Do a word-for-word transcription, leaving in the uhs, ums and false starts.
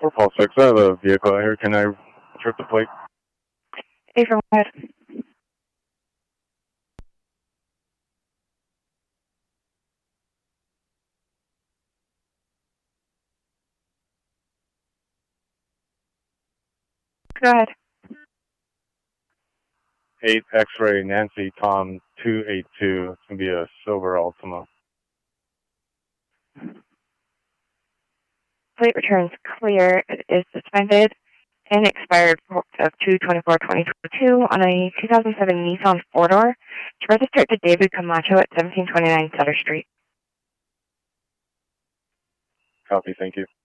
four Paul six, I have a vehicle here. Can I trip the plate? Hey, from what? Go ahead. eight X-ray Nancy Tom two eight two. It's going to be a silver Altima. Plate returns clear. It is suspended and expired of two twenty-four twenty twenty-two on a two thousand seven Nissan four-door. It's registered to David Camacho at seventeen twenty-nine Sutter Street. Copy, thank you.